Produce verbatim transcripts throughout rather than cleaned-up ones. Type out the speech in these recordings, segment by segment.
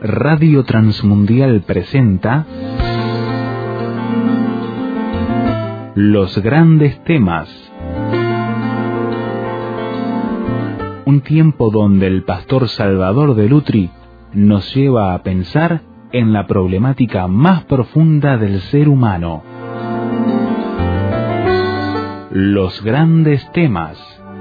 Radio Transmundial presenta Los Grandes Temas. Un tiempo donde el pastor Salvador de Lutri nos lleva a pensar en la problemática más profunda del ser humano. Los Grandes Temas.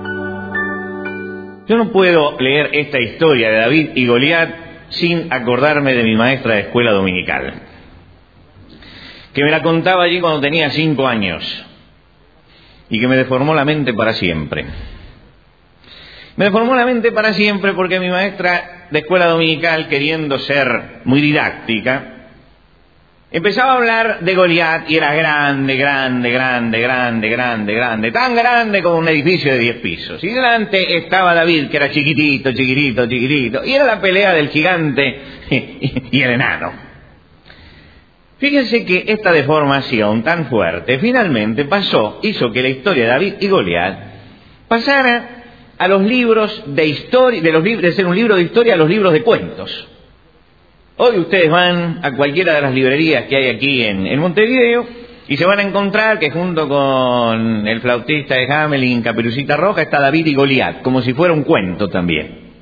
Yo no puedo leer esta historia de David y Goliat sin acordarme de mi maestra de escuela dominical, que me la contaba allí cuando tenía cinco años y que me deformó la mente para siempre. Me deformó la mente para siempre porque mi maestra de escuela dominical, queriendo ser muy didáctica, empezaba a hablar de Goliat y era grande, grande, grande, grande, grande, grande, tan grande como un edificio de diez pisos. Y delante estaba David, que era chiquitito, chiquitito, chiquitito, y era la pelea del gigante y el enano. Fíjense que esta deformación tan fuerte finalmente pasó, hizo que la historia de David y Goliat pasara a los libros de historia, de los libros, de ser un libro de historia a los libros de cuentos. Hoy ustedes van a cualquiera de las librerías que hay aquí en, en Montevideo y se van a encontrar que junto con el flautista de Hamelin, Caperucita Roja, está David y Goliat, como si fuera un cuento también.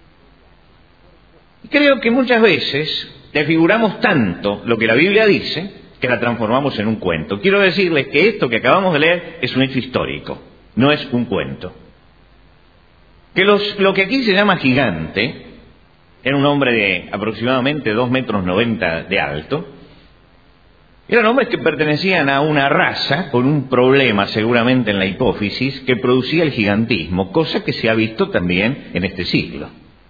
Creo que muchas veces desfiguramos tanto lo que la Biblia dice que la transformamos en un cuento. Quiero decirles que esto que acabamos de leer es un hecho histórico, no es un cuento. Que los, lo que aquí se llama gigante era un hombre de aproximadamente dos metros noventa de alto. Eran hombres que pertenecían a una raza con un problema seguramente en la hipófisis que producía el gigantismo, cosa que se ha visto también en este siglo.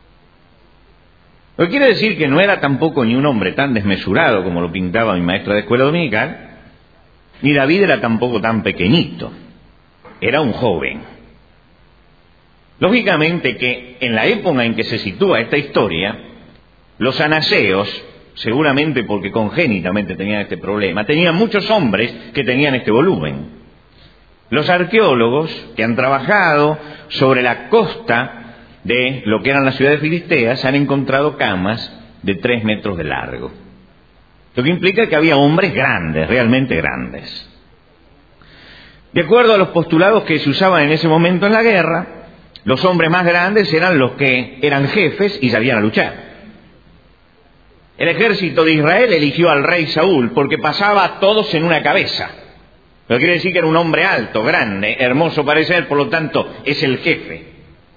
Lo que quiere decir que no era tampoco ni un hombre tan desmesurado como lo pintaba mi maestra de escuela dominical, ni David era tampoco tan pequeñito, era un joven. Lógicamente que en la época en que se sitúa esta historia, los anaseos, seguramente porque congénitamente tenían este problema, tenían muchos hombres que tenían este volumen. Los arqueólogos que han trabajado sobre la costa de lo que eran las ciudades filisteas han encontrado camas de tres metros de largo. Lo que implica que había hombres grandes, realmente grandes. De acuerdo a los postulados que se usaban en ese momento en la guerra, los hombres más grandes eran los que eran jefes y sabían a luchar. El ejército de Israel eligió al rey Saúl porque pasaba a todos en una cabeza. Lo que quiere decir que era un hombre alto, grande, hermoso parecer, por lo tanto es el jefe.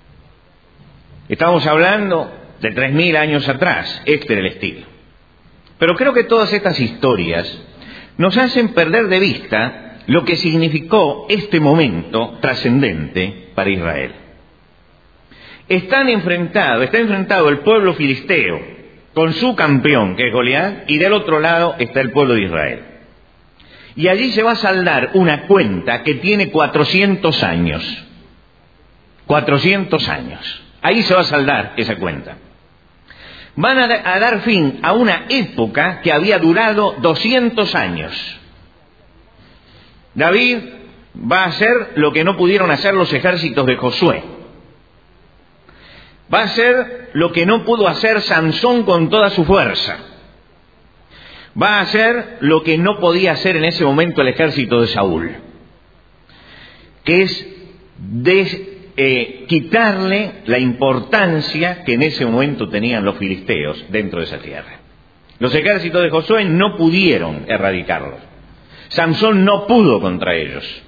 Estamos hablando de tres mil años atrás, este era el estilo. Pero creo que todas estas historias nos hacen perder de vista lo que significó este momento trascendente para Israel. Están enfrentados, está enfrentado el pueblo filisteo con su campeón, que es Goliat, y del otro lado está el pueblo de Israel. Y allí se va a saldar una cuenta que tiene cuatrocientos años. cuatrocientos años. Ahí se va a saldar esa cuenta. Van a, a dar fin a una época que había durado doscientos años. David va a hacer lo que no pudieron hacer los ejércitos de Josué. Va a hacer lo que no pudo hacer Sansón con toda su fuerza. Va a hacer lo que no podía hacer en ese momento el ejército de Saúl, que es de, eh, quitarle la importancia que en ese momento tenían los filisteos dentro de esa tierra. Los ejércitos de Josué no pudieron erradicarlos. Sansón no pudo contra ellos.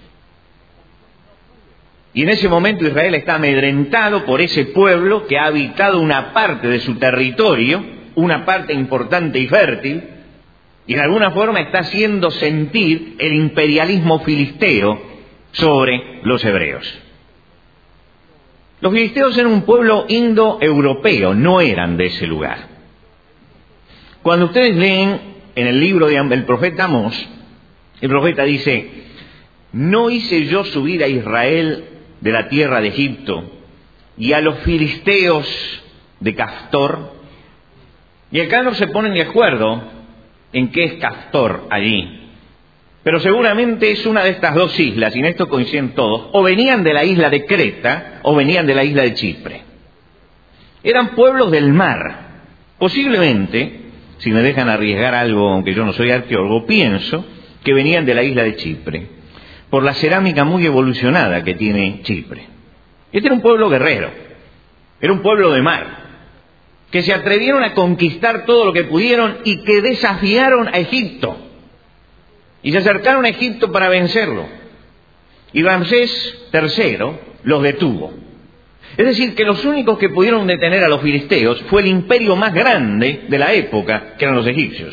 Y en ese momento Israel está amedrentado por ese pueblo que ha habitado una parte de su territorio, una parte importante y fértil, y de alguna forma está haciendo sentir el imperialismo filisteo sobre los hebreos. Los filisteos eran un pueblo indoeuropeo, no eran de ese lugar. Cuando ustedes leen en el libro del profeta Amós, el profeta dice: ¿no hice yo subir a Israel de la tierra de Egipto y a los filisteos de Caftor? Y acá no se ponen de acuerdo en qué es Caftor allí, pero seguramente es una de estas dos islas, y en esto coinciden todos, o venían de la isla de Creta o venían de la isla de Chipre. Eran pueblos del mar, Posiblemente, si me dejan arriesgar algo, aunque yo no soy arqueólogo, pienso que venían de la isla de Chipre, por la cerámica muy evolucionada que tiene Chipre. Este era un pueblo guerrero, era un pueblo de mar, que se atrevieron a conquistar todo lo que pudieron y que desafiaron a Egipto. Y se acercaron a Egipto para vencerlo. Y Ramsés tercero los detuvo. Es decir, que los únicos que pudieron detener a los filisteos fue el imperio más grande de la época, que eran los egipcios.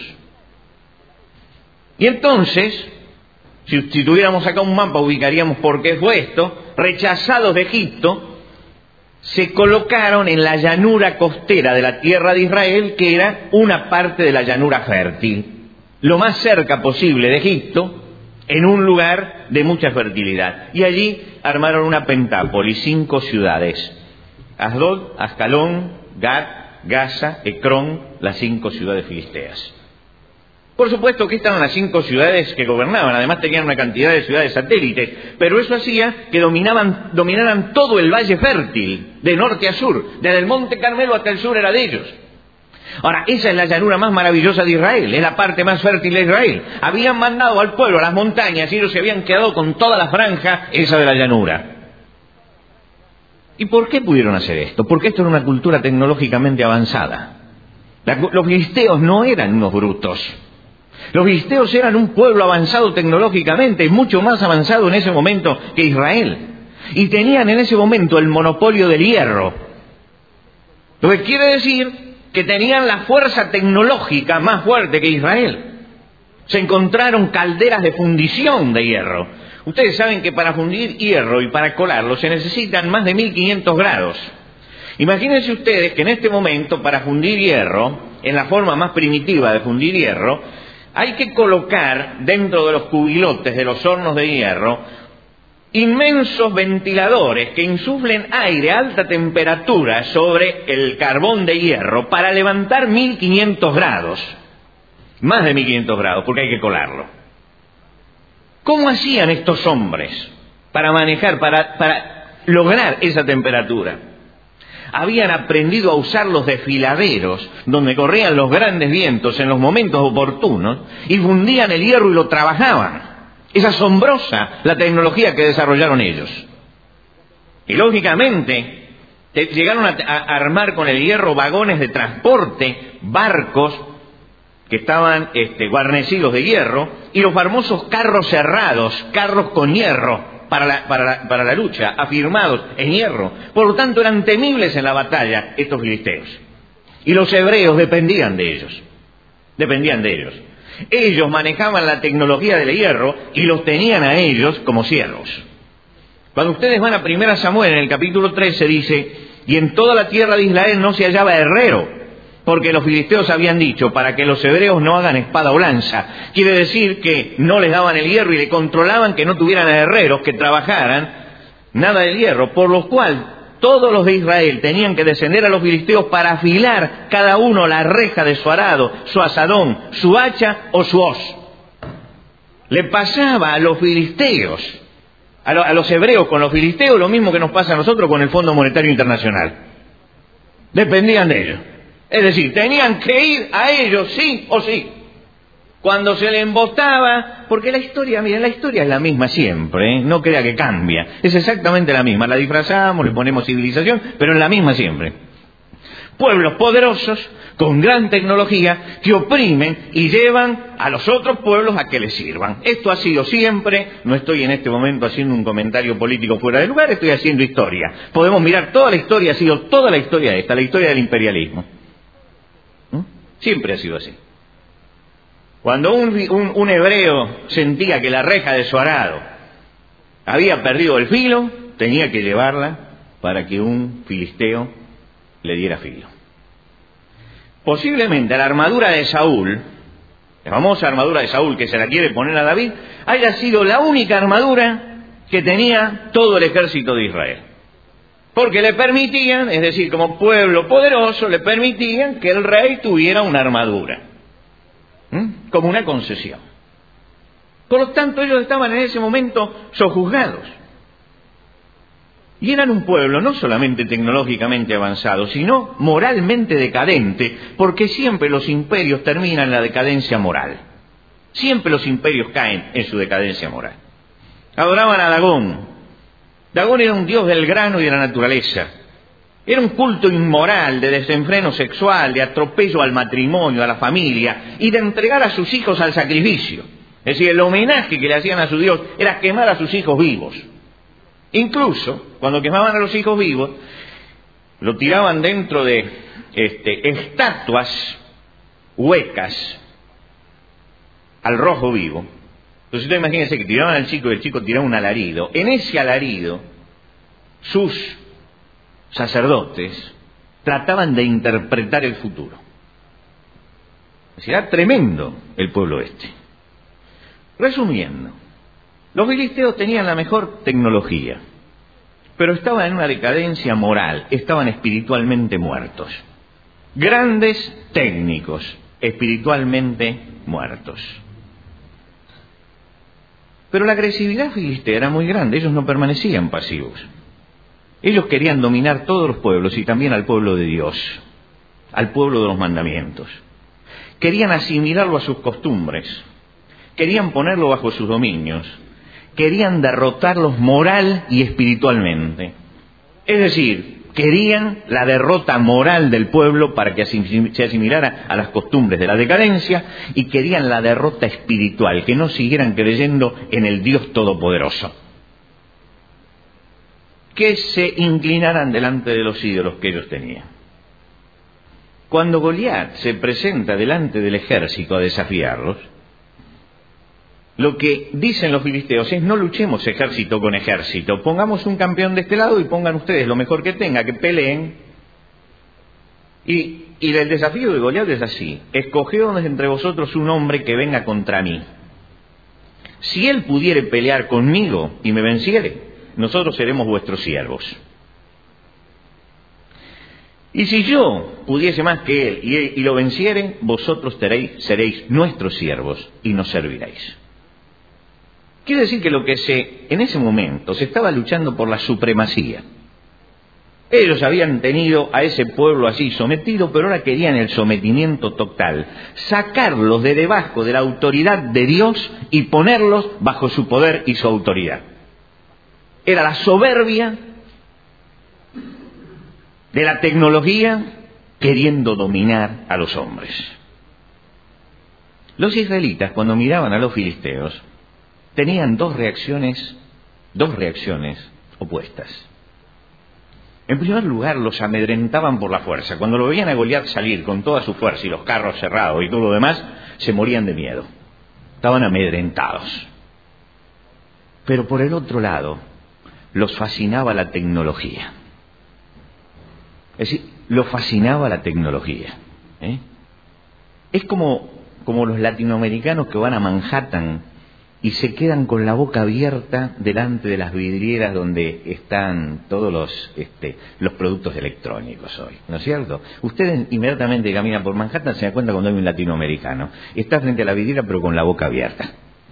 Y entonces, si, si tuviéramos acá un mapa, ubicaríamos por qué fue esto. Rechazados de Egipto, se colocaron en la llanura costera de la tierra de Israel, que era una parte de la llanura fértil, lo más cerca posible de Egipto, en un lugar de mucha fertilidad. Y allí armaron una pentápolis, cinco ciudades: Asdod, Ascalón, Gat, Gaza, Ecrón, las cinco ciudades filisteas. Por supuesto que estas eran las cinco ciudades que gobernaban, además tenían una cantidad de ciudades satélites, pero eso hacía que dominaban, dominaran todo el valle fértil, de norte a sur, desde el monte Carmelo hasta el sur era de ellos. Ahora, esa es la llanura más maravillosa de Israel, es la parte más fértil de Israel. Habían mandado al pueblo a las montañas y ellos se habían quedado con toda la franja esa de la llanura. ¿Y por qué pudieron hacer esto? Porque esto era una cultura tecnológicamente avanzada. La, los filisteos no eran unos brutos. Los filisteos eran un pueblo avanzado tecnológicamente, mucho más avanzado en ese momento que Israel. Y tenían en ese momento el monopolio del hierro. Lo que quiere decir que tenían la fuerza tecnológica más fuerte que Israel. Se encontraron calderas de fundición de hierro. Ustedes saben que para fundir hierro y para colarlo se necesitan más de mil quinientos grados. Imagínense ustedes que en este momento, para fundir hierro, en la forma más primitiva de fundir hierro, hay que colocar dentro de los cubilotes de los hornos de hierro inmensos ventiladores que insuflen aire a alta temperatura sobre el carbón de hierro para levantar mil quinientos grados. Más de mil quinientos grados, porque hay que colarlo. ¿Cómo hacían estos hombres para manejar, para, para lograr esa temperatura? Habían aprendido a usar los desfiladeros, donde corrían los grandes vientos en los momentos oportunos, y fundían el hierro y lo trabajaban. Es asombrosa la tecnología que desarrollaron ellos. Y lógicamente llegaron a, a armar con el hierro vagones de transporte, barcos que estaban este, guarnecidos de hierro, y los famosos carros cerrados, carros con hierro para la, para, la, para la lucha, afirmados en hierro. Por lo tanto, eran temibles en la batalla estos filisteos. Y los hebreos dependían de ellos. Dependían de ellos. Ellos manejaban la tecnología del hierro y los tenían a ellos como siervos. Cuando ustedes van a primera Samuel, en el capítulo trece, dice: y en toda la tierra de Israel no se hallaba herrero, porque los filisteos habían dicho, para que los hebreos no hagan espada o lanza. Quiere decir que no les daban el hierro y le controlaban que no tuvieran herreros que trabajaran nada del hierro, por lo cual todos los de Israel tenían que descender a los filisteos para afilar cada uno la reja de su arado, su azadón, su hacha o su hoz. Le pasaba a los filisteos, a, lo, a los hebreos con los filisteos, lo mismo que nos pasa a nosotros con el Fondo Monetario Internacional. Dependían de ellos. Es decir, tenían que ir a ellos sí o sí. Cuando se le embotaba, porque la historia, miren, la historia es la misma siempre, ¿eh? No crea que cambia, es exactamente la misma, la disfrazamos, le ponemos civilización, pero es la misma siempre. Pueblos poderosos, con gran tecnología, que oprimen y llevan a los otros pueblos a que les sirvan. Esto ha sido siempre, no estoy en este momento haciendo un comentario político fuera de lugar, estoy haciendo historia. Podemos mirar toda la historia, ha sido toda la historia esta, la historia del imperialismo. ¿Mm? Siempre ha sido así. Cuando un, un, un hebreo sentía que la reja de su arado había perdido el filo, tenía que llevarla para que un filisteo le diera filo. Posiblemente la armadura de Saúl, la famosa armadura de Saúl que se la quiere poner a David, haya sido la única armadura que tenía todo el ejército de Israel. Porque le permitían, es decir, como pueblo poderoso, le permitían que el rey tuviera una armadura. ¿Mm? Como una concesión. Por lo tanto, ellos estaban en ese momento sojuzgados. Y eran un pueblo no solamente tecnológicamente avanzado, sino moralmente decadente, porque siempre los imperios terminan en la decadencia moral. Siempre los imperios caen en su decadencia moral. Adoraban a Dagón. Dagón era un dios del grano y de la naturaleza. Era un culto inmoral, de desenfreno sexual, de atropello al matrimonio, a la familia, y de entregar a sus hijos al sacrificio. Es decir, el homenaje que le hacían a su dios era quemar a sus hijos vivos. Incluso, cuando quemaban a los hijos vivos, lo tiraban dentro de este, estatuas huecas al rojo vivo. Entonces usted imagínese que tiraban al chico y el chico tiraba un alarido. En ese alarido, sus sacerdotes trataban de interpretar el futuro. Es decir, era tremendo el pueblo este. Resumiendo, los filisteos tenían la mejor tecnología, pero estaban en una decadencia moral, estaban espiritualmente muertos. Grandes técnicos, espiritualmente muertos. Pero la agresividad filistea era muy grande, ellos no permanecían pasivos. Ellos querían dominar todos los pueblos y también al pueblo de Dios, al pueblo de los mandamientos. Querían asimilarlo a sus costumbres, querían ponerlo bajo sus dominios, querían derrotarlos moral y espiritualmente. Es decir, querían la derrota moral del pueblo para que se asimilara a las costumbres de la decadencia, y querían la derrota espiritual, que no siguieran creyendo en el Dios Todopoderoso. Que se inclinaran delante de los ídolos que ellos tenían. Cuando Goliat se presenta delante del ejército a desafiarlos, lo que dicen los filisteos es: no luchemos ejército con ejército, pongamos un campeón de este lado y pongan ustedes lo mejor que tenga, que peleen. Y, y el desafío de Goliat es así: escogeos entre vosotros un hombre que venga contra mí. Si él pudiere pelear conmigo y me venciere, nosotros seremos vuestros siervos. Y si yo pudiese más que él y, él, y lo venciere, vosotros teréis, seréis nuestros siervos y nos serviréis. Quiere decir que lo que se, en ese momento se estaba luchando por la supremacía. Ellos habían tenido a ese pueblo así sometido, pero ahora querían el sometimiento total, sacarlos de debajo de la autoridad de Dios y ponerlos bajo su poder y su autoridad. Era la soberbia de la tecnología queriendo dominar a los hombres. Los israelitas, cuando miraban a los filisteos, tenían dos reacciones, dos reacciones opuestas. En primer lugar, los amedrentaban por la fuerza. Cuando lo veían a Goliat salir con toda su fuerza y los carros cerrados y todo lo demás, se morían de miedo. Estaban amedrentados. Pero por el otro lado, los fascinaba la tecnología. Es decir, los fascinaba la tecnología. ¿eh? Es como, como los latinoamericanos que van a Manhattan y se quedan con la boca abierta delante de las vidrieras donde están todos los, este, los productos electrónicos hoy, ¿no es cierto? Ustedes inmediatamente caminan por Manhattan, se dan cuenta cuando hay un latinoamericano. Está frente a la vidriera pero con la boca abierta.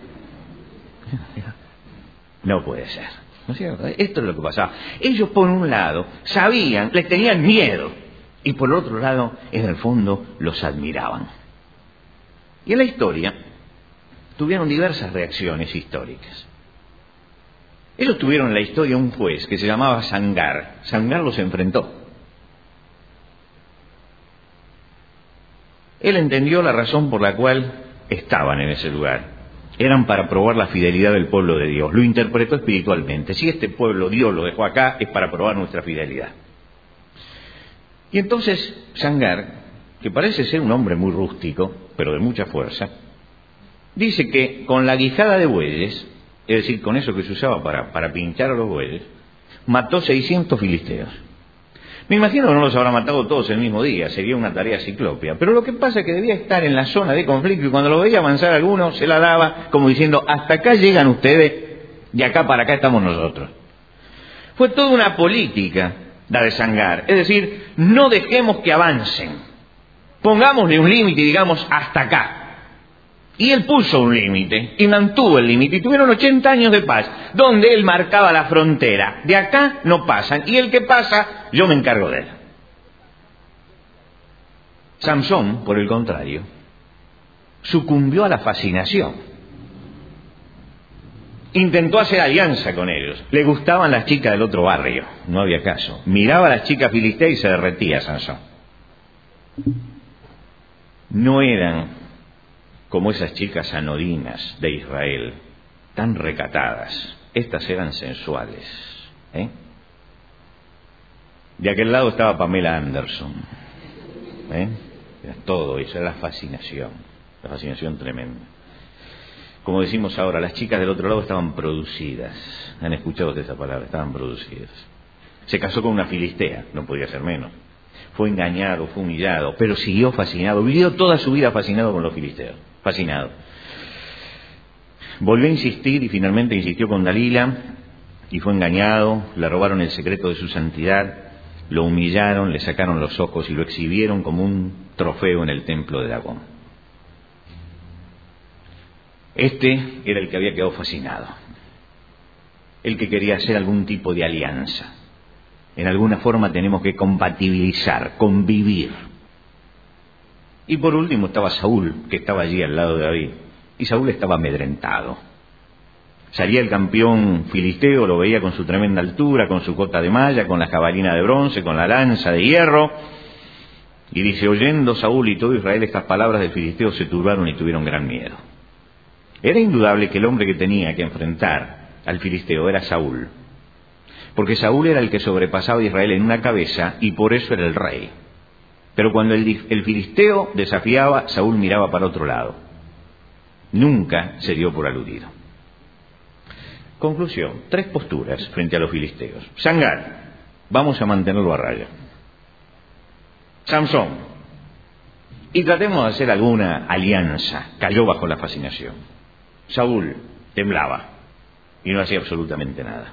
No puede ser, ¿no es cierto? Esto es lo que pasaba. Ellos por un lado sabían, les tenían miedo, y por otro lado, en el fondo, los admiraban. Y en la historia tuvieron diversas reacciones históricas. Ellos tuvieron en la historia un juez que se llamaba Sangar. Sangar los enfrentó. Él entendió la razón por la cual estaban en ese lugar. Eran para probar la fidelidad del pueblo de Dios. Lo interpretó espiritualmente. Si este pueblo Dios lo dejó acá, es para probar nuestra fidelidad. Y entonces Sangar, que parece ser un hombre muy rústico, pero de mucha fuerza, dice que con la guijada de bueyes, es decir, con eso que se usaba para, para pinchar a los bueyes, mató seiscientos filisteos. Me imagino que no los habrá matado todos el mismo día, sería una tarea ciclópea. Pero lo que pasa es que debía estar en la zona de conflicto y cuando lo veía avanzar alguno, se la daba como diciendo: hasta acá llegan ustedes y acá para acá estamos nosotros. Fue toda una política la de Sangar. Es decir, no dejemos que avancen. Pongámosle un límite y digamos hasta acá. Y él puso un límite y mantuvo el límite y tuvieron ochenta años de paz, donde él marcaba la frontera. De acá no pasan y el que pasa, yo me encargo de él. Samson, por el contrario, sucumbió a la fascinación. Intentó hacer alianza con ellos. Le gustaban las chicas del otro barrio, no había caso. Miraba a las chicas filisteas y se derretía Samson. No eran como esas chicas anodinas de Israel, tan recatadas. Estas eran sensuales. ¿eh? De aquel lado estaba Pamela Anderson. ¿eh? Era todo eso, era la fascinación, la fascinación tremenda. Como decimos ahora, las chicas del otro lado estaban producidas. ¿Han escuchado ustedes esa palabra? Estaban producidas. Se casó con una filistea, no podía ser menos. Fue engañado, fue humillado, pero siguió fascinado. Vivió toda su vida fascinado con los filisteos. Fascinado. Volvió a insistir y finalmente insistió con Dalila y fue engañado. Le robaron el secreto de su santidad, lo humillaron, le sacaron los ojos y lo exhibieron como un trofeo en el templo de Dagón. Este era el que había quedado fascinado, el que quería hacer algún tipo de alianza. En alguna forma tenemos que compatibilizar, convivir. Y por último estaba Saúl, que estaba allí al lado de David. Y Saúl estaba amedrentado. Salía el campeón filisteo, lo veía con su tremenda altura, con su cota de malla, con la jabalina de bronce, con la lanza de hierro. Y dice, oyendo Saúl y todo Israel estas palabras del filisteo, se turbaron y tuvieron gran miedo. Era indudable que el hombre que tenía que enfrentar al filisteo era Saúl. Porque Saúl era el que sobrepasaba a Israel en una cabeza y por eso era el rey. Pero cuando el, el filisteo desafiaba, Saúl miraba para otro lado. Nunca se dio por aludido. Conclusión, tres posturas frente a los filisteos. Sangar, vamos a mantenerlo a raya. Samson, y tratemos de hacer alguna alianza. Cayó bajo la fascinación. Saúl temblaba y no hacía absolutamente nada.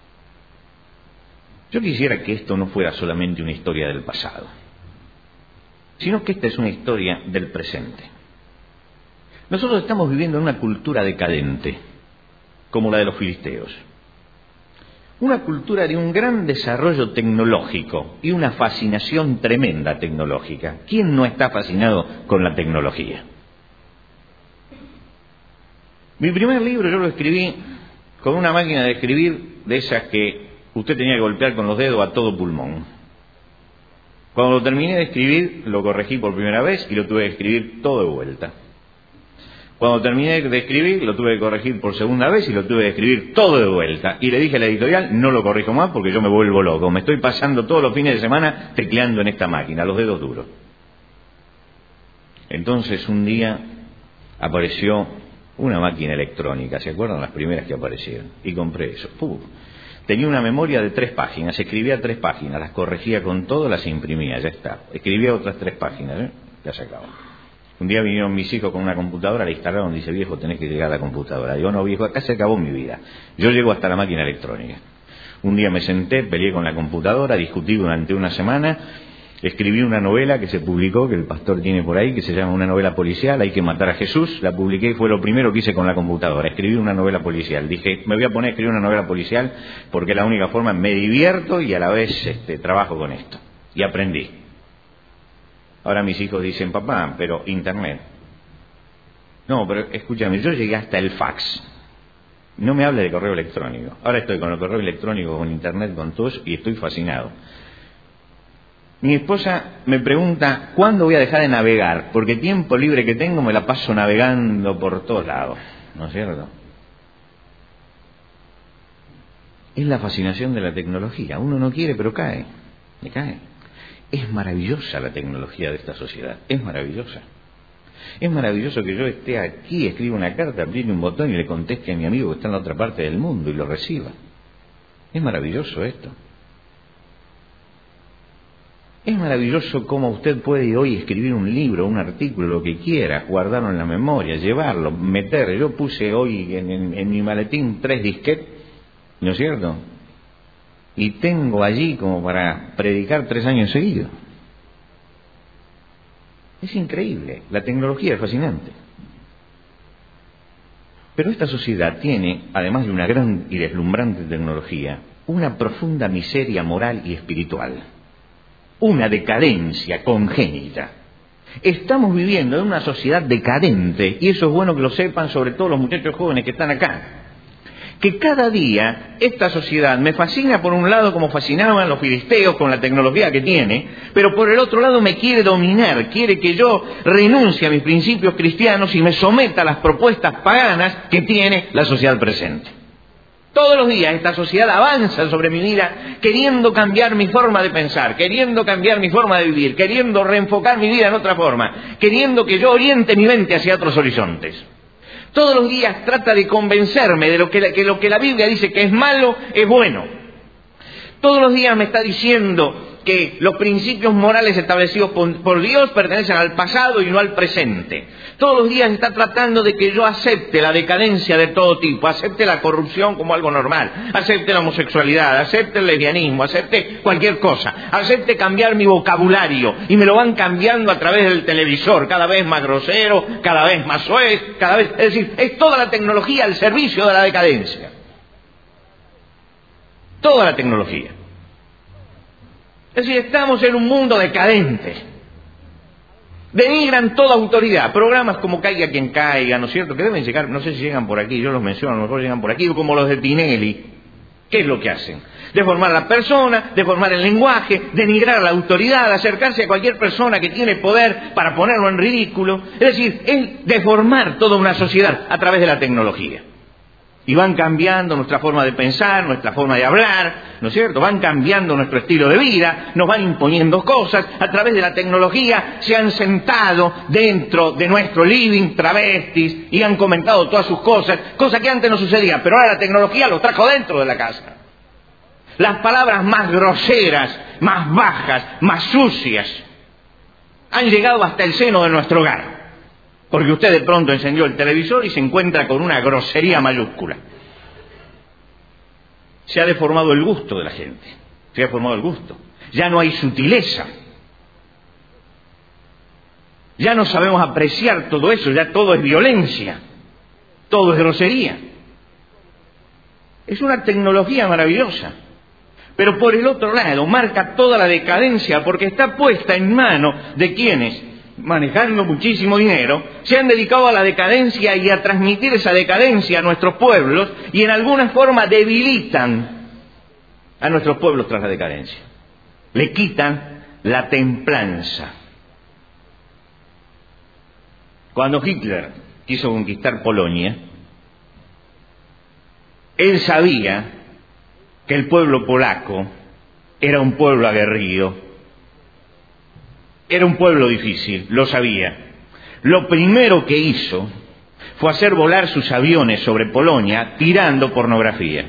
Yo quisiera que esto no fuera solamente una historia del pasado, sino que esta es una historia del presente. Nosotros estamos viviendo en una cultura decadente, como la de los filisteos. Una cultura de un gran desarrollo tecnológico y una fascinación tremenda tecnológica. ¿Quién no está fascinado con la tecnología? Mi primer libro yo lo escribí con una máquina de escribir de esas que usted tenía que golpear con los dedos a todo pulmón. Cuando lo terminé de escribir, lo corregí por primera vez y lo tuve que escribir todo de vuelta. Cuando terminé de escribir, lo tuve que corregir por segunda vez y lo tuve que escribir todo de vuelta. Y le dije a la editorial, no lo corrijo más porque yo me vuelvo loco. Me estoy pasando todos los fines de semana tecleando en esta máquina, los dedos duros. Entonces un día apareció una máquina electrónica, ¿se acuerdan las primeras que aparecieron? Y compré eso. ¡Puf! Tenía una memoria de tres páginas, escribía tres páginas, las corregía con todo, las imprimía, ya está. Escribía otras tres páginas, ¿eh? Ya se acabó. Un día vinieron mis hijos con una computadora, la instalaron, dice, viejo, tenés que llegar a la computadora. Digo, no, viejo, acá se acabó mi vida. Yo llego hasta la máquina electrónica. Un día me senté, peleé con la computadora, discutí durante una semana, escribí una novela que se publicó, que el pastor tiene por ahí, que se llama Una novela policial, Hay que matar a Jesús. La publiqué y fue lo primero que hice con la computadora, escribí una novela policial. Dije, me voy a poner a escribir una novela policial porque es la única forma, me divierto y a la vez este, trabajo con esto. Y aprendí. Ahora mis hijos dicen, papá, pero internet. No, pero escúchame, yo llegué hasta el fax. No me hable de correo electrónico. Ahora estoy con el correo electrónico, con internet, con todo eso, y estoy fascinado. Mi esposa me pregunta, ¿cuándo voy a dejar de navegar? Porque tiempo libre que tengo me la paso navegando por todos lados. ¿No es cierto? Es la fascinación de la tecnología. Uno no quiere, pero cae. Me cae. Es maravillosa la tecnología de esta sociedad. Es maravillosa. Es maravilloso que yo esté aquí, escriba una carta, apriete un botón y le conteste a mi amigo que está en la otra parte del mundo y lo reciba. Es maravilloso esto. Es maravilloso cómo usted puede hoy escribir un libro, un artículo, lo que quiera, guardarlo en la memoria, llevarlo, meter. Yo puse hoy en, en, en mi maletín tres disquetes, ¿no es cierto? Y tengo allí como para predicar tres años seguidos. Es increíble, la tecnología es fascinante. Pero esta sociedad tiene, además de una gran y deslumbrante tecnología, una profunda miseria moral y espiritual, una decadencia congénita. Estamos viviendo en una sociedad decadente, y eso es bueno que lo sepan, sobre todo los muchachos jóvenes que están acá. Que cada día esta sociedad me fascina por un lado como fascinaban los filisteos con la tecnología que tiene, pero por el otro lado me quiere dominar, quiere que yo renuncie a mis principios cristianos y me someta a las propuestas paganas que tiene la sociedad presente. Todos los días esta sociedad avanza sobre mi vida queriendo cambiar mi forma de pensar, queriendo cambiar mi forma de vivir, queriendo reenfocar mi vida en otra forma, queriendo que yo oriente mi mente hacia otros horizontes. Todos los días trata de convencerme de lo que la, que lo que la Biblia dice que es malo, es bueno. Todos los días me está diciendo que los principios morales establecidos por, por Dios pertenecen al pasado y no al presente. Todos los días está tratando de que yo acepte la decadencia de todo tipo, acepte la corrupción como algo normal, acepte la homosexualidad, acepte el lesbianismo, acepte cualquier cosa, acepte cambiar mi vocabulario, y me lo van cambiando a través del televisor, cada vez más grosero, cada vez más soez, cada vez, es decir, es toda la tecnología al servicio de la decadencia. Toda la tecnología. Es decir, estamos en un mundo decadente. Denigran toda autoridad. Programas como Caiga quien caiga, ¿no es cierto? Que deben llegar, no sé si llegan por aquí, yo los menciono, a lo mejor llegan por aquí, como los de Tinelli. ¿Qué es lo que hacen? Deformar a la persona, deformar el lenguaje, denigrar a la autoridad, acercarse a cualquier persona que tiene poder para ponerlo en ridículo. Es decir, es deformar toda una sociedad a través de la tecnología. Y van cambiando nuestra forma de pensar, nuestra forma de hablar, ¿no es cierto? Van cambiando nuestro estilo de vida, nos van imponiendo cosas. A través de la tecnología se han sentado dentro de nuestro living travestis y han comentado todas sus cosas, cosa que antes no sucedía, pero ahora la tecnología los trajo dentro de la casa. Las palabras más groseras, más bajas, más sucias, han llegado hasta el seno de nuestro hogar. Porque usted de pronto encendió el televisor y se encuentra con una grosería mayúscula. Se ha deformado el gusto de la gente. Se ha deformado el gusto. Ya no hay sutileza. Ya no sabemos apreciar todo eso. Ya todo es violencia. Todo es grosería. Es una tecnología maravillosa. Pero por el otro lado marca toda la decadencia porque está puesta en manos de quienes, manejando muchísimo dinero, se han dedicado a la decadencia y a transmitir esa decadencia a nuestros pueblos y en alguna forma debilitan a nuestros pueblos tras la decadencia. Le quitan la templanza. Cuando Hitler quiso conquistar Polonia, él sabía que el pueblo polaco era un pueblo aguerrido. Era un pueblo difícil, lo sabía. Lo primero que hizo fue hacer volar sus aviones sobre Polonia tirando pornografía.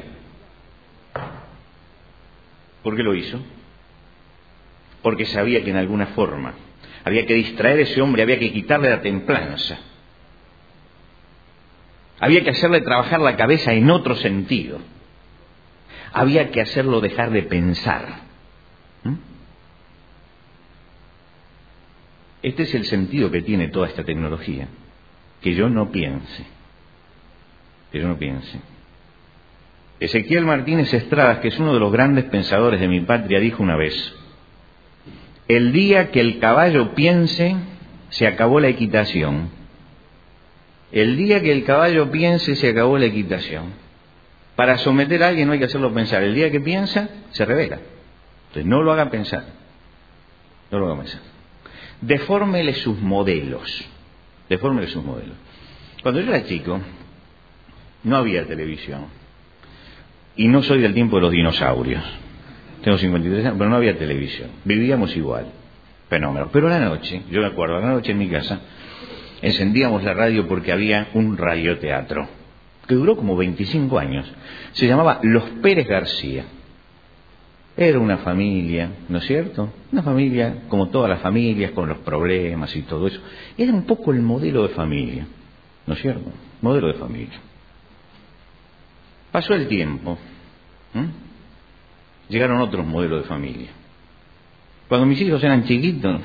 ¿Por qué lo hizo? Porque sabía que en alguna forma había que distraer a ese hombre, había que quitarle la templanza. Había que hacerle trabajar la cabeza en otro sentido. Había que hacerlo dejar de pensar. Este es el sentido que tiene toda esta tecnología. Que yo no piense. Que yo no piense. Ezequiel Martínez Estradas, que es uno de los grandes pensadores de mi patria, dijo una vez: el día que el caballo piense, se acabó la equitación. El día que el caballo piense, se acabó la equitación. Para someter a alguien no hay que hacerlo pensar. El día que piensa, se revela. Entonces no lo haga pensar. No lo haga pensar. Defórmele sus modelos. Defórmele sus modelos. Cuando yo era chico, no había televisión. Y no soy del tiempo de los dinosaurios. Tengo cincuenta y tres años, pero no había televisión. Vivíamos igual. Fenómeno. Pero a la noche, yo me acuerdo, a la noche en mi casa, encendíamos la radio porque había un radioteatro que duró como veinticinco años. Se llamaba Los Pérez García. Era una familia, ¿no es cierto? Una familia, como todas las familias, con los problemas y todo eso. Era un poco el modelo de familia, ¿no es cierto? Modelo de familia. Pasó el tiempo. ¿eh? Llegaron otros modelos de familia. Cuando mis hijos eran chiquitos,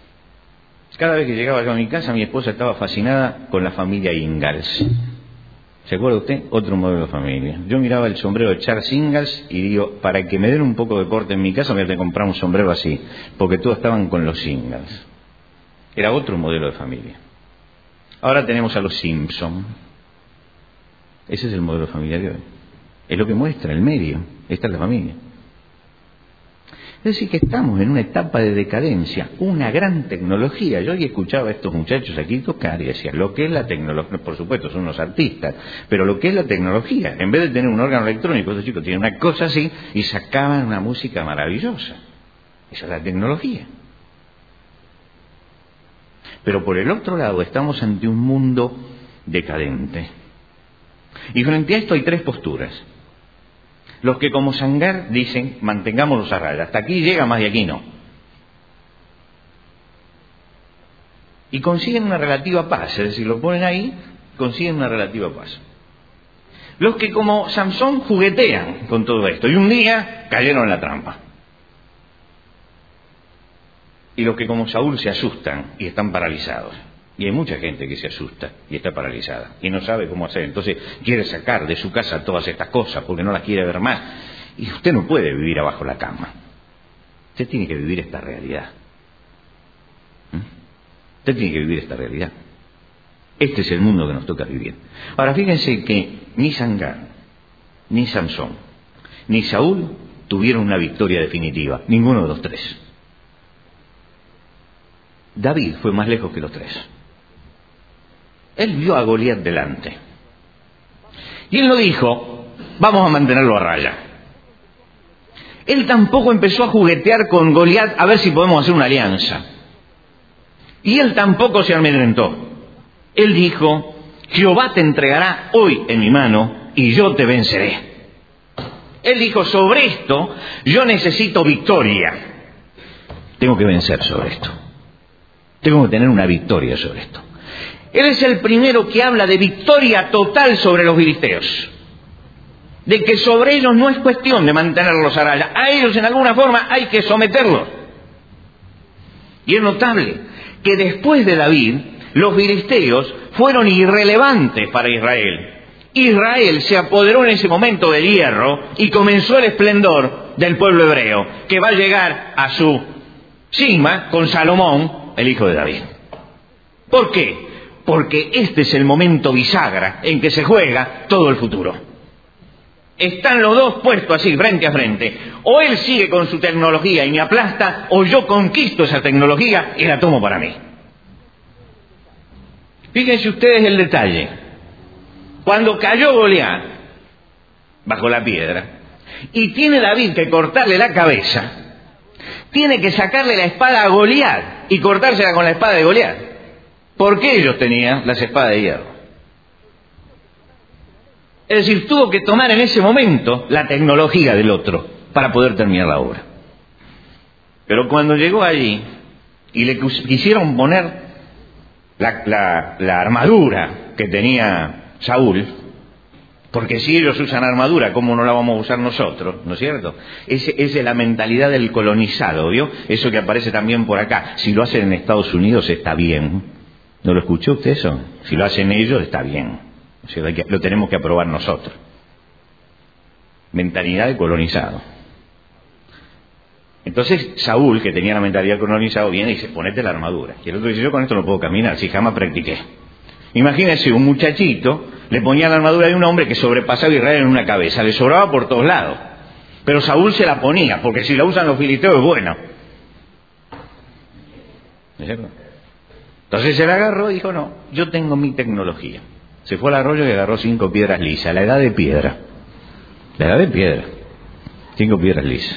cada vez que llegaba yo a mi casa, mi esposa estaba fascinada con la familia Ingalls. ¿Se acuerda usted? Otro modelo de familia. Yo miraba el sombrero de Charles Ingalls y digo, para que me den un poco de corte en mi casa me voy a comprar un sombrero así, porque todos estaban con los Ingalls. Era otro modelo de familia. Ahora tenemos a los Simpson. Ese es el modelo de familia de hoy. Es lo que muestra el medio. Esta es la familia. Es decir, que estamos en una etapa de decadencia, una gran tecnología. Yo hoy escuchaba a estos muchachos aquí tocar y decían, lo que es la tecnología, por supuesto, son unos artistas, pero lo que es la tecnología, en vez de tener un órgano electrónico, estos chicos tienen una cosa así y sacaban una música maravillosa. Esa es la tecnología. Pero por el otro lado, estamos ante un mundo decadente. Y frente a esto hay tres posturas. Los que como Sangar dicen, mantengámoslos a raya. Hasta aquí llega, más de aquí no. Y consiguen una relativa paz. Es decir, lo ponen ahí, consiguen una relativa paz. Los que como Samson juguetean con todo esto. Y un día cayeron en la trampa. Y los que como Saúl se asustan y están paralizados. Y hay mucha gente que se asusta y está paralizada y no sabe cómo hacer. Entonces quiere sacar de su casa todas estas cosas porque no las quiere ver más. Y usted no puede vivir abajo la cama. Usted tiene que vivir esta realidad. ¿Mm? Usted tiene que vivir esta realidad. Este es el mundo que nos toca vivir. Ahora fíjense que ni Sangar, ni Samson, ni Saúl tuvieron una victoria definitiva. Ninguno de los tres. David fue más lejos que los tres. Él vio a Goliat delante. Y él no dijo, vamos a mantenerlo a raya. Él tampoco empezó a juguetear con Goliat a ver si podemos hacer una alianza. Y él tampoco se amedrentó. Él dijo, Jehová te entregará hoy en mi mano y yo te venceré. Él dijo, sobre esto yo necesito victoria. Tengo que vencer sobre esto. Tengo que tener una victoria sobre esto. Él es el primero que habla de victoria total sobre los filisteos. De que sobre ellos no es cuestión de mantenerlos a raya. A ellos en alguna forma hay que someterlos. Y es notable que después de David, los filisteos fueron irrelevantes para Israel. Israel se apoderó en ese momento del hierro y comenzó el esplendor del pueblo hebreo, que va a llegar a su cima con Salomón, el hijo de David. ¿Por qué? Porque este es el momento bisagra en que se juega todo el futuro. Están los dos puestos así, frente a frente. O él sigue con su tecnología y me aplasta, o yo conquisto esa tecnología y la tomo para mí. Fíjense ustedes el detalle. Cuando cayó Goliat bajo la piedra y tiene David que cortarle la cabeza, tiene que sacarle la espada a Goliat y cortársela con la espada de Goliat. Porque ellos tenían las espadas de hierro. Es decir, tuvo que tomar en ese momento la tecnología del otro para poder terminar la obra. Pero cuando llegó allí y le quisieron poner la, la, la armadura que tenía Saúl, porque si ellos usan armadura, ¿cómo no la vamos a usar nosotros? ¿No es cierto? Esa es la mentalidad del colonizado, ¿vio? Eso que aparece también por acá. Si lo hacen en Estados Unidos está bien. ¿No lo escuchó usted eso? Si lo hacen ellos está bien. O sea, lo tenemos que aprobar nosotros. Mentalidad de colonizado. Entonces Saúl, que tenía la mentalidad de colonizado, viene y dice, ponete la armadura. Y el otro dice, yo con esto no puedo caminar, si jamás practiqué. Imagínense, un muchachito le ponía la armadura de un hombre que sobrepasaba a Israel en una cabeza, le sobraba por todos lados. Pero Saúl se la ponía, porque si la usan los filisteos es bueno. ¿No es cierto? Entonces se la agarró y dijo, no, yo tengo mi tecnología. Se fue al arroyo y agarró cinco piedras lisas, la edad de piedra. La edad de piedra. Cinco piedras lisas.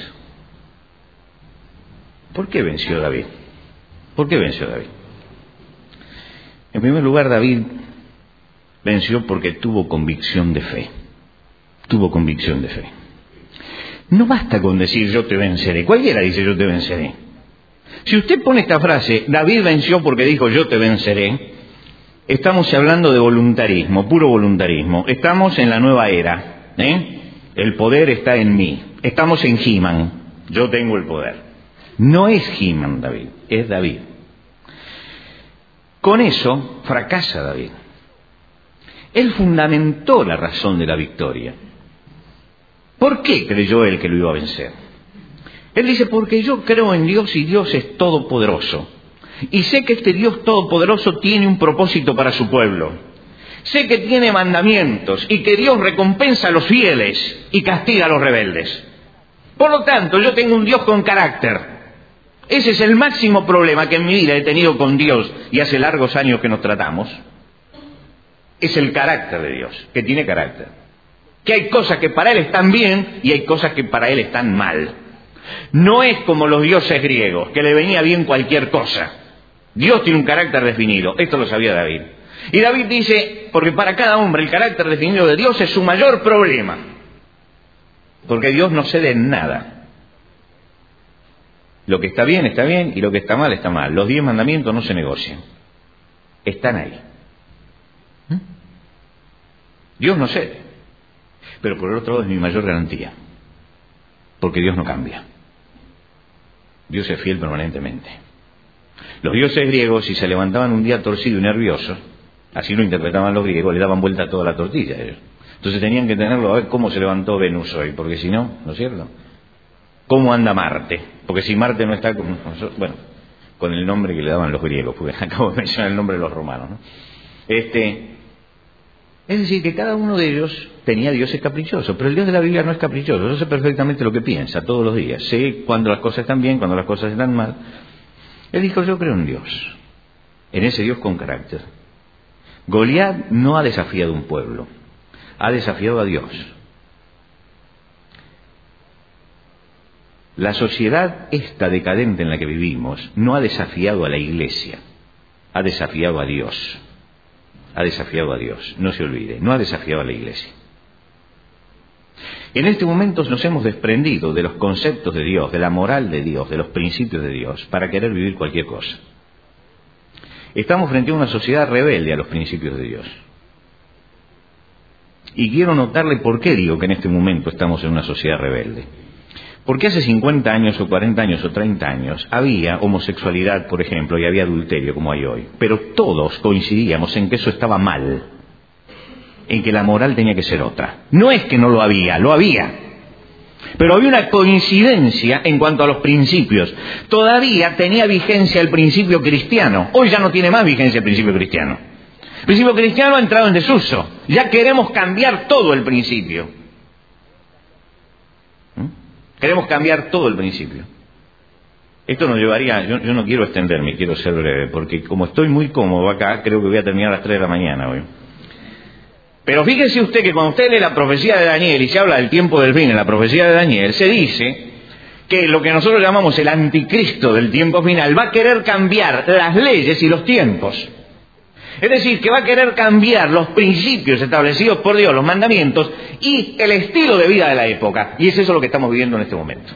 ¿Por qué venció David? ¿Por qué venció David? En primer lugar, David venció porque tuvo convicción de fe. Tuvo convicción de fe. No basta con decir yo te venceré. Cualquiera dice yo te venceré. Si usted pone esta frase, David venció porque dijo yo te venceré, estamos hablando de voluntarismo, puro voluntarismo. Estamos en la nueva era, ¿eh? El poder está en mí. Estamos en He-Man, yo tengo el poder. No es He-Man David, es David. Con eso fracasa David. Él fundamentó la razón de la victoria. ¿Por qué creyó él que lo iba a vencer? Él dice, porque yo creo en Dios y Dios es todopoderoso. Y sé que este Dios todopoderoso tiene un propósito para su pueblo. Sé que tiene mandamientos y que Dios recompensa a los fieles y castiga a los rebeldes. Por lo tanto, yo tengo un Dios con carácter. Ese es el máximo problema que en mi vida he tenido con Dios y hace largos años que nos tratamos. Es el carácter de Dios, que tiene carácter. Que hay cosas que para Él están bien y hay cosas que para Él están mal. No es como los dioses griegos, que le venía bien cualquier cosa. Dios tiene un carácter definido. Esto lo sabía David. Y David dice, porque para cada hombre el carácter definido de Dios es su mayor problema. Porque Dios no cede en nada. Lo que está bien, está bien, y lo que está mal, está mal. Los diez mandamientos no se negocian. Están ahí. ¿Mm? Dios no cede. Pero por el otro lado es mi mayor garantía. Porque Dios no cambia. Dios es fiel permanentemente. Los dioses griegos, si se levantaban un día torcido y nervioso, así lo interpretaban los griegos, le daban vuelta a toda la tortilla a ellos. Entonces tenían que tenerlo a ver cómo se levantó Venus hoy, porque si no, ¿no es cierto? ¿Cómo anda Marte? Porque si Marte no está con nosotros, bueno, con el nombre que le daban los griegos, porque acabo de mencionar el nombre de los romanos, ¿no? Este, es decir, que cada uno de ellos tenía dioses caprichosos, pero el Dios de la Biblia no es caprichoso. Yo sé perfectamente lo que piensa todos los días. Sé cuando las cosas están bien, cuando las cosas están mal. Él dijo, yo creo en Dios, en ese Dios con carácter. Goliat no ha desafiado un pueblo, ha desafiado a Dios. La sociedad esta decadente en la que vivimos no ha desafiado a la Iglesia, ha desafiado a Dios. Ha desafiado a Dios, no se olvide, no ha desafiado a la Iglesia. En este momento nos hemos desprendido de los conceptos de Dios, de la moral de Dios, de los principios de Dios, para querer vivir cualquier cosa. Estamos frente a una sociedad rebelde a los principios de Dios. Y quiero notarle por qué digo que en este momento estamos en una sociedad rebelde. Porque hace cincuenta años o cuarenta años o treinta años había homosexualidad, por ejemplo, y había adulterio como hay hoy. Pero todos coincidíamos en que eso estaba mal, en que la moral tenía que ser otra. No es que no lo había, lo había. Pero había una coincidencia en cuanto a los principios. Todavía tenía vigencia el principio cristiano. Hoy ya no tiene más vigencia el principio cristiano. El principio cristiano ha entrado en desuso. Ya queremos cambiar todo el principio. Queremos cambiar todo el principio. Esto nos llevaría, yo, yo no quiero extenderme, quiero ser breve, porque como estoy muy cómodo acá, creo que voy a terminar a las tres de la mañana hoy. Pero fíjese usted que cuando usted lee la profecía de Daniel y se habla del tiempo del fin en la profecía de Daniel, se dice que lo que nosotros llamamos el anticristo del tiempo final va a querer cambiar las leyes y los tiempos. Es decir, que va a querer cambiar los principios establecidos por Dios, los mandamientos y el estilo de vida de la época. Y es eso lo que estamos viviendo en este momento.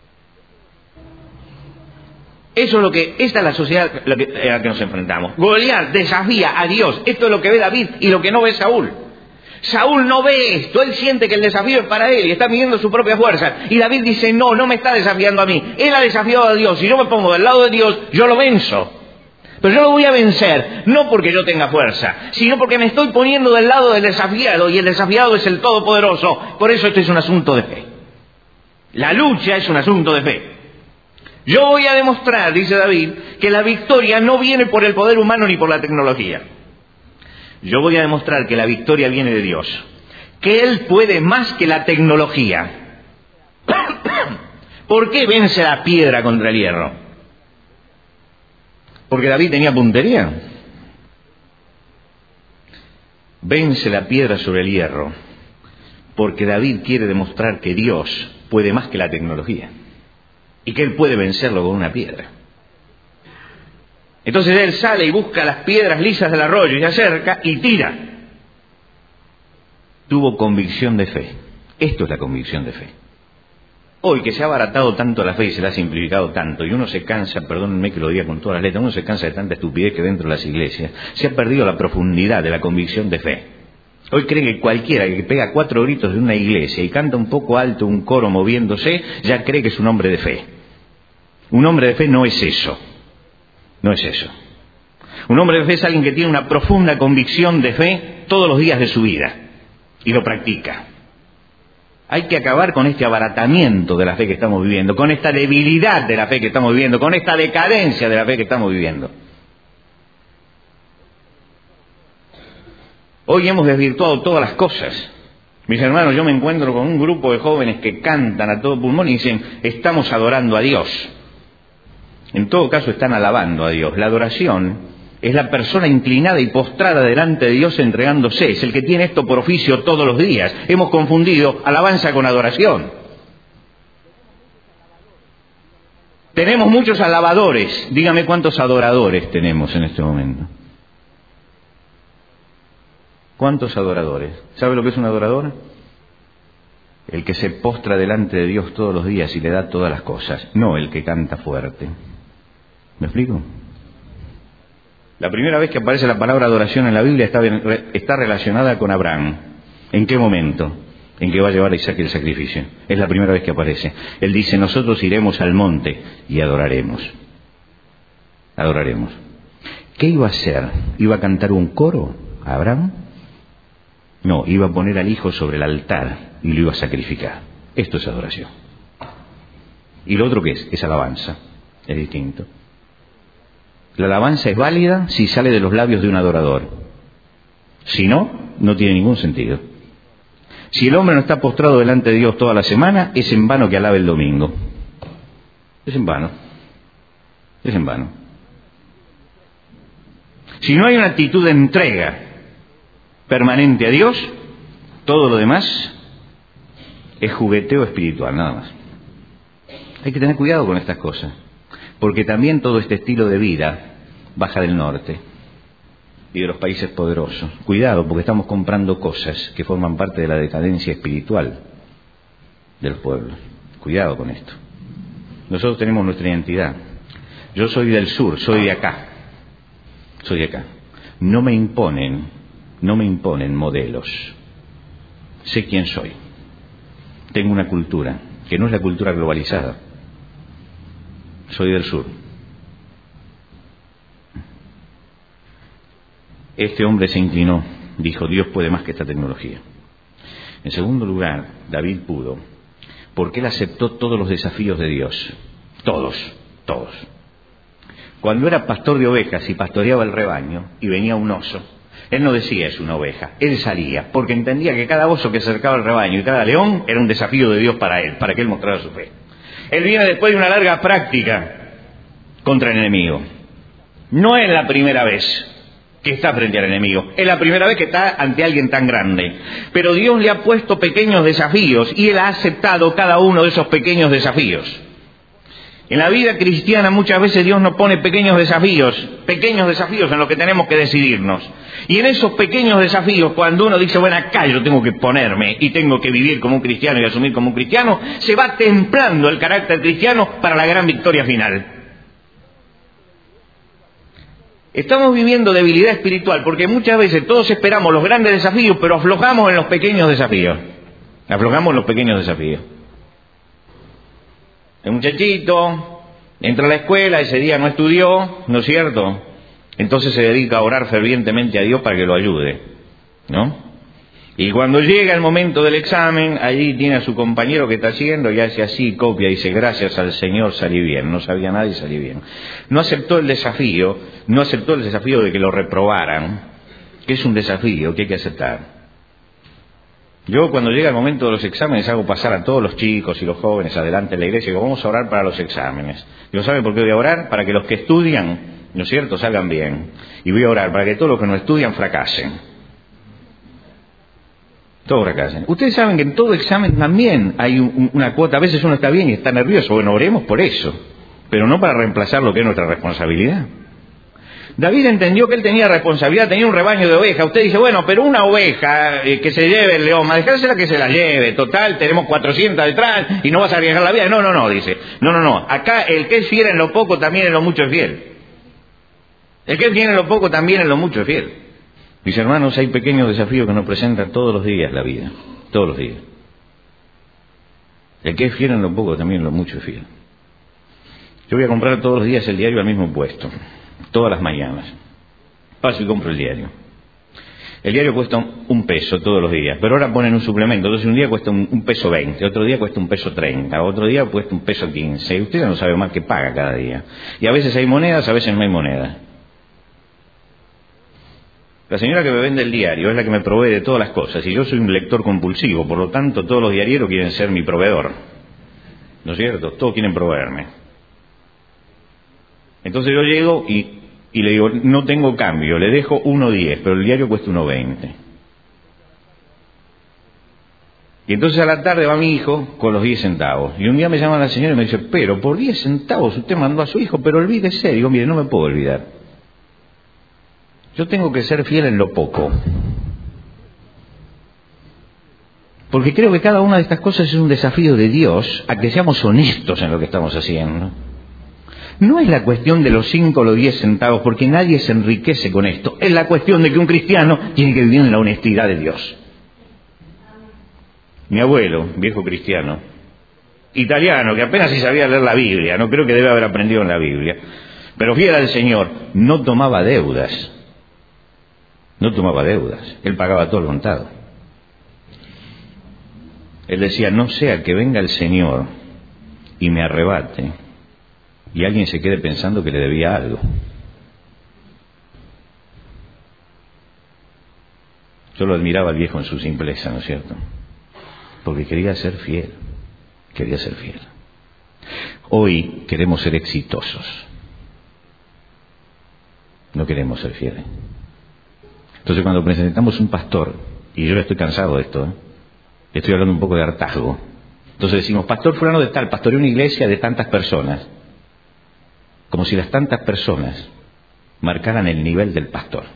Eso es lo que, esta es la sociedad a la que, a la que nos enfrentamos. Goliat desafía a Dios. Esto es lo que ve David y lo que no ve Saúl. Saúl no ve esto, él siente que el desafío es para él y está midiendo su propia fuerza. Y David dice, no, no me está desafiando a mí. Él ha desafiado a Dios. Si yo me pongo del lado de Dios, yo lo venzo. Pero yo lo voy a vencer, no porque yo tenga fuerza, sino porque me estoy poniendo del lado del desafiado, y el desafiado es el Todopoderoso. Por eso esto es un asunto de fe. La lucha es un asunto de fe. Yo voy a demostrar, dice David, que la victoria no viene por el poder humano ni por la tecnología. Yo voy a demostrar que la victoria viene de Dios, que Él puede más que la tecnología. ¿Por qué vence la piedra contra el hierro? Porque David tenía puntería. Vence la piedra sobre el hierro, porque David quiere demostrar que Dios puede más que la tecnología y que Él puede vencerlo con una piedra. Entonces él sale y busca las piedras lisas del arroyo y se acerca y tira. Tuvo convicción de fe. Esto es la convicción de fe. Hoy que se ha abaratado tanto la fe y se la ha simplificado tanto, y uno se cansa, perdónenme que lo diga con todas las letras, uno se cansa de tanta estupidez que dentro de las iglesias se ha perdido la profundidad de la convicción de fe. Hoy cree que cualquiera que pega cuatro gritos de una iglesia y canta un poco alto un coro moviéndose, ya cree que es un hombre de fe. Un hombre de fe no es eso. No es eso. Un hombre de fe es alguien que tiene una profunda convicción de fe todos los días de su vida y lo practica. Hay que acabar con este abaratamiento de la fe que estamos viviendo, con esta debilidad de la fe que estamos viviendo, con esta decadencia de la fe que estamos viviendo. Hoy hemos desvirtuado todas las cosas. Mis hermanos, yo me encuentro con un grupo de jóvenes que cantan a todo pulmón y dicen, estamos adorando a Dios. En todo caso están alabando a Dios. La adoración es la persona inclinada y postrada delante de Dios entregándose. Es el que tiene esto por oficio todos los días. Hemos confundido alabanza con adoración. Tenemos muchos alabadores. Dígame cuántos adoradores tenemos en este momento. ¿Cuántos adoradores? ¿Sabe lo que es un adorador? El que se postra delante de Dios todos los días y le da todas las cosas, no el que canta fuerte. ¿Me explico? La primera vez que aparece la palabra adoración en la Biblia está, está relacionada con Abraham. ¿En qué momento? En que va a llevar a Isaac el sacrificio. Es la primera vez que aparece. Él dice, nosotros iremos al monte y adoraremos. Adoraremos. ¿Qué iba a hacer? ¿Iba a cantar un coro a Abraham? No, iba a poner al hijo sobre el altar y lo iba a sacrificar. Esto es adoración. ¿Y lo otro qué es? Es alabanza. Es distinto. La alabanza es válida si sale de los labios de un adorador. Si no, no tiene ningún sentido. Si el hombre no está postrado delante de Dios toda la semana, es en vano que alabe el domingo. Es en vano. Es en vano. Si no hay una actitud de entrega permanente a Dios, todo lo demás es jugueteo espiritual, nada más. Hay que tener cuidado con estas cosas, porque también todo este estilo de vida baja del norte y de los países poderosos. Cuidado, porque estamos comprando cosas que forman parte de la decadencia espiritual de los pueblos. Cuidado con esto. Nosotros tenemos nuestra identidad. Yo soy del sur, soy de acá. Soy de acá. No me imponen, no me imponen modelos. Sé quién soy. Tengo una cultura, que no es la cultura globalizada. Soy del sur. Este hombre se inclinó, dijo, Dios puede más que esta tecnología. En segundo lugar, David pudo, porque él aceptó todos los desafíos de Dios. Todos, todos. Cuando era pastor de ovejas y pastoreaba el rebaño y venía un oso, él no decía es una oveja, él salía, porque entendía que cada oso que acercaba al rebaño y cada león era un desafío de Dios para él, para que él mostrara su fe. Él viene después de una larga práctica contra el enemigo. No es la primera vez que está frente al enemigo, es la primera vez que está ante alguien tan grande. Pero Dios le ha puesto pequeños desafíos y él ha aceptado cada uno de esos pequeños desafíos. En la vida cristiana muchas veces Dios nos pone pequeños desafíos, pequeños desafíos en los que tenemos que decidirnos. Y en esos pequeños desafíos, cuando uno dice, bueno, acá yo tengo que ponerme y tengo que vivir como un cristiano y asumir como un cristiano, se va templando el carácter cristiano para la gran victoria final. Estamos viviendo debilidad espiritual porque muchas veces todos esperamos los grandes desafíos, pero aflojamos en los pequeños desafíos. Aflojamos en los pequeños desafíos. El muchachito entra a la escuela, ese día no estudió, ¿no es cierto? Entonces se dedica a orar fervientemente a Dios para que lo ayude, ¿no? Y cuando llega el momento del examen, allí tiene a su compañero que está haciendo y hace así, copia y dice, gracias al Señor salí bien. No sabía nada y salí bien. No aceptó el desafío, no aceptó el desafío de que lo reprobaran, que es un desafío que hay que aceptar. Yo cuando llega el momento de los exámenes hago pasar a todos los chicos y los jóvenes adelante de la iglesia y digo, vamos a orar para los exámenes. Digo, ¿sabe por qué voy a orar? Para que los que estudian, ¿no es cierto?, salgan bien. Y voy a orar para que todos los que no estudian fracasen. Todos fracasen. Ustedes saben que en todo examen también hay un, una cuota. A veces uno está bien y está nervioso. Bueno, oremos por eso. Pero no para reemplazar lo que es nuestra responsabilidad. David entendió que él tenía responsabilidad, tenía un rebaño de ovejas. Usted dice, bueno, pero una oveja eh, que se lleve el león, más dejársela que se la lleve. Total, tenemos cuatrocientas detrás y no vas a arriesgar la vida. No, no, no, dice. No, no, no. Acá el que es fiel en lo poco también en lo mucho es fiel. El que es fiel en lo poco también en lo mucho es fiel. Mis hermanos, hay pequeños desafíos que nos presentan todos los días la vida. Todos los días. El que es fiel en lo poco también en lo mucho es fiel. Yo voy a comprar todos los días el diario al mismo puesto. Todas las mañanas. Paso y compro el diario. El diario cuesta un peso todos los días, pero ahora ponen un suplemento. Entonces un día cuesta un, un peso veinte, otro día cuesta un peso treinta, otro día cuesta un peso quince. Y usted ya no sabe más qué paga cada día. Y a veces hay monedas, a veces no hay monedas. La señora que me vende el diario es la que me provee de todas las cosas. Y yo soy un lector compulsivo, por lo tanto todos los diarieros quieren ser mi proveedor. ¿No es cierto? Todos quieren proveerme. Entonces yo llego y... Y le digo, no tengo cambio, le dejo uno diez, pero el diario cuesta uno veinte. Y entonces a la tarde va mi hijo con los diez centavos. Y un día me llama la señora y me dice, pero por diez centavos usted mandó a su hijo, pero olvídese. Digo, mire, no me puedo olvidar. Yo tengo que ser fiel en lo poco. Porque creo que cada una de estas cosas es un desafío de Dios a que seamos honestos en lo que estamos haciendo. No es la cuestión de los cinco o los diez centavos, porque nadie se enriquece con esto. Es la cuestión de que un cristiano tiene que vivir en la honestidad de Dios. Mi abuelo, viejo cristiano, italiano, que apenas si sabía leer la Biblia, no creo que debe haber aprendido en la Biblia, pero fiel al Señor, no tomaba deudas. No tomaba deudas. Él pagaba todo el contado. Él decía, no sea que venga el Señor y me arrebate y alguien se quede pensando que le debía algo. Yo lo admiraba al viejo en su simpleza, ¿no es cierto? Porque quería ser fiel, quería ser fiel. Hoy queremos ser exitosos, no queremos ser fieles. Entonces cuando presentamos un pastor, y yo ya estoy cansado de esto, ¿eh? Estoy hablando un poco de hartazgo. Entonces decimos, pastor fulano de tal, pastoreó una iglesia de tantas personas. Como si las tantas personas marcaran el nivel del pastor.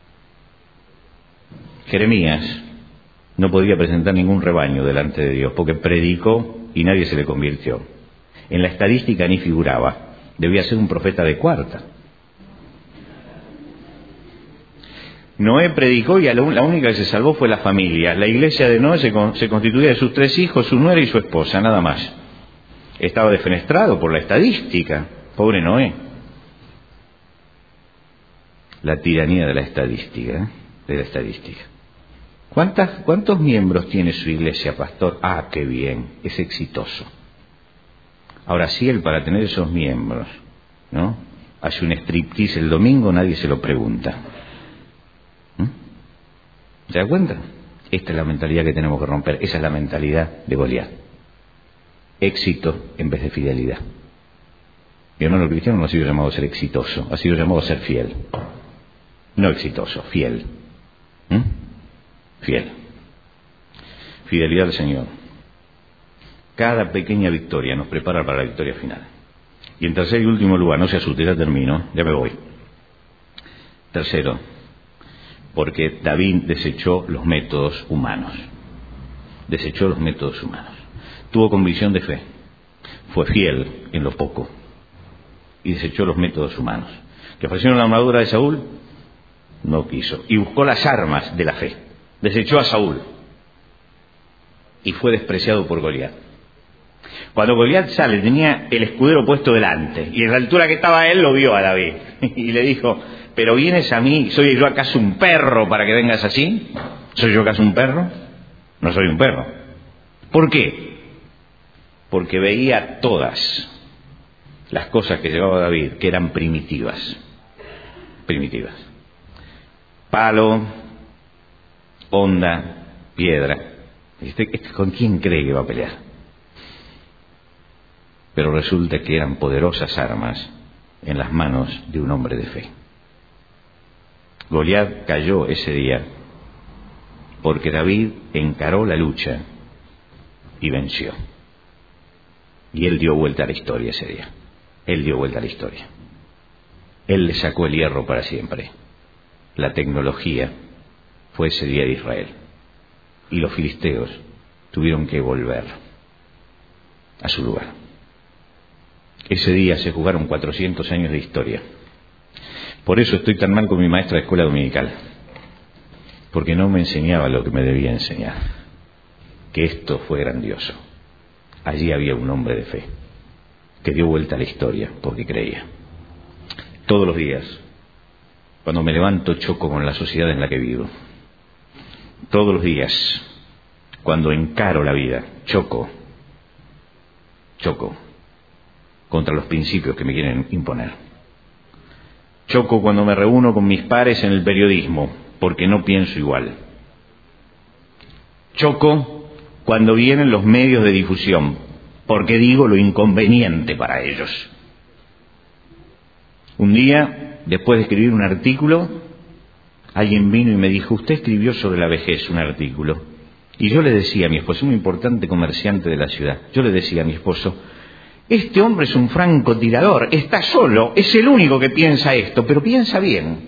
Jeremías no podía presentar ningún rebaño delante de Dios, porque predicó y nadie se le convirtió. En la estadística ni figuraba. Debía ser un profeta de cuarta. Noé predicó y la única que se salvó fue la familia. La iglesia de Noé se, con, se constituía de sus tres hijos, su nuera y su esposa, nada más. Estaba defenestrado por la estadística. Pobre Noé. La tiranía de la estadística, ¿eh? De la estadística. ¿Cuántas, ¿Cuántos miembros tiene su iglesia, pastor? Ah, qué bien, es exitoso. Ahora, si él para tener esos miembros, ¿no?, hace un striptease el domingo, nadie se lo pregunta. ¿Mm? ¿Se da cuenta? Esta es la mentalidad que tenemos que romper. Esa es la mentalidad de Goliat. Éxito en vez de fidelidad. Mi hermano cristiano no ha sido llamado a ser exitoso, ha sido llamado a ser fiel. No exitoso, fiel. ¿Mm? Fiel. Fidelidad al Señor. Cada pequeña victoria nos prepara para la victoria final. Y en tercer y último lugar, no se asuste, ya termino, ya me voy. Tercero, porque David desechó los métodos humanos. Desechó los métodos humanos. Tuvo convicción de fe. Fue fiel en lo poco. Y desechó los métodos humanos. ¿Que ofrecieron la armadura de Saúl? No quiso. Y buscó las armas de la fe. Desechó a Saúl. Y fue despreciado por Goliat. Cuando Goliat sale, tenía el escudero puesto delante. Y en la altura que estaba él, lo vio a David. Y le dijo, ¿pero vienes a mí? ¿Soy yo acaso un perro para que vengas así? ¿Soy yo acaso un perro? No soy un perro. ¿Por qué? Porque veía todas las cosas que llevaba David, que eran primitivas. Primitivas. Palo, honda, piedra. Este, este, ¿con quién cree que va a pelear? Pero resulta que eran poderosas armas en las manos de un hombre de fe. Goliat cayó ese día porque David encaró la lucha y venció. Y él dio vuelta a la historia ese día. Él dio vuelta a la historia. Él le sacó el hierro para siempre. La tecnología fue ese día de Israel. Y los filisteos tuvieron que volver a su lugar. Ese día se jugaron cuatrocientos años de historia. Por eso estoy tan mal con mi maestra de escuela dominical. Porque no me enseñaba lo que me debía enseñar. Que esto fue grandioso. Allí había un hombre de fe que dio vuelta a la historia porque creía. Todos los días Cuando me levanto choco con la sociedad en la que vivo. Todos los días, cuando encaro la vida, choco, choco contra los principios que me quieren imponer. Choco cuando me reúno con mis pares en el periodismo, porque no pienso igual. Choco cuando vienen los medios de difusión, porque digo lo inconveniente para ellos. Un día, después de escribir un artículo, alguien vino y me dijo, usted escribió sobre la vejez un artículo. Y yo le decía a mi esposo, un importante comerciante de la ciudad, yo le decía a mi esposo, este hombre es un francotirador, está solo, es el único que piensa esto, pero piensa bien.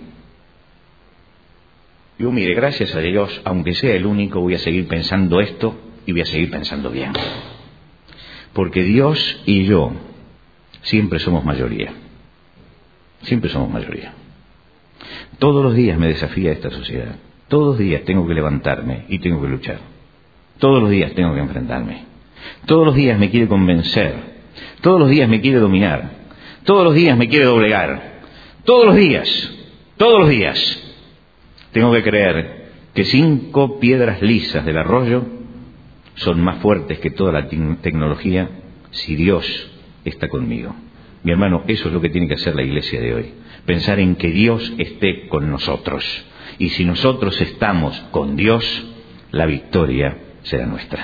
Yo, mire, gracias a Dios, aunque sea el único, voy a seguir pensando esto y voy a seguir pensando bien. Porque Dios y yo siempre somos mayoría. Siempre somos mayoría. Todos los días me desafía esta sociedad. Todos los días tengo que levantarme y tengo que luchar. Todos los días tengo que enfrentarme. Todos los días me quiere convencer. Todos los días me quiere dominar. Todos los días me quiere doblegar. Todos los días, todos los días, tengo que creer que cinco piedras lisas del arroyo son más fuertes que toda la te- tecnología si Dios está conmigo. Mi hermano, eso es lo que tiene que hacer la iglesia de hoy. Pensar en que Dios esté con nosotros. Y si nosotros estamos con Dios, la victoria será nuestra.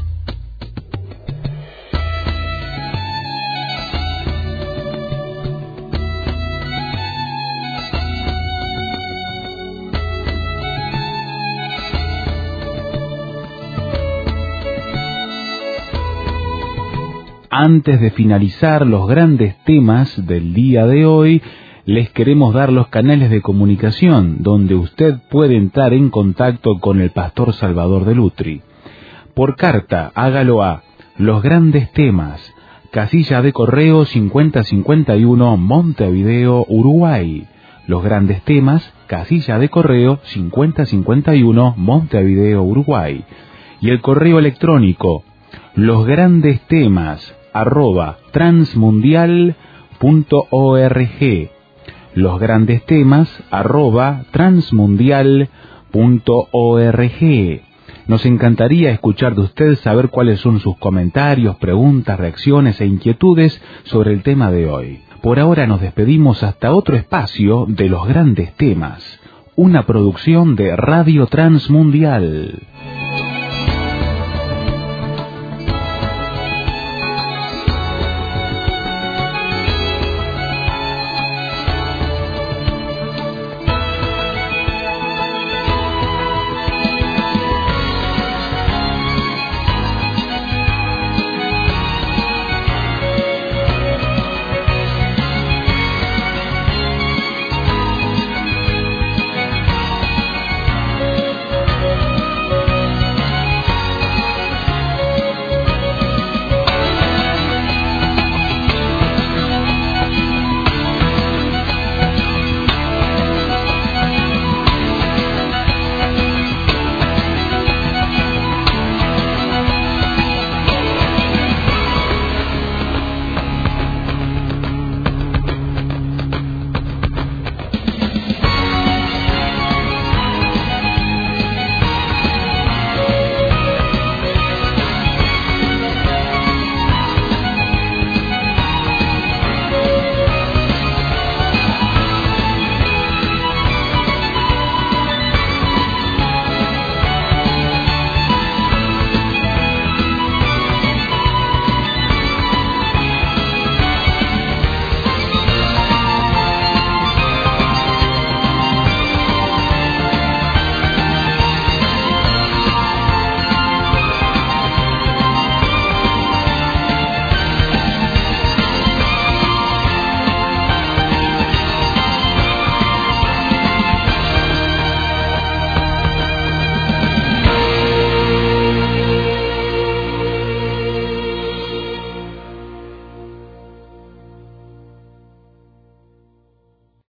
Antes de finalizar los grandes temas del día de hoy, les queremos dar los canales de comunicación donde usted puede entrar en contacto con el pastor Salvador de Lutri. Por carta, hágalo a Los Grandes Temas, casilla de correo cincuenta cincuenta y uno, Montevideo, Uruguay. Los Grandes Temas, casilla de correo cincuenta cincuenta y uno, Montevideo, Uruguay. Y el correo electrónico, Los Grandes Temas, arroba transmundial punto org. Los Grandes Temas, arroba transmundial punto org. Nos encantaría escuchar de usted, saber cuáles son sus comentarios, preguntas, reacciones e inquietudes sobre el tema de hoy. Por ahora nos despedimos hasta otro espacio de Los Grandes Temas, una producción de Radio Transmundial.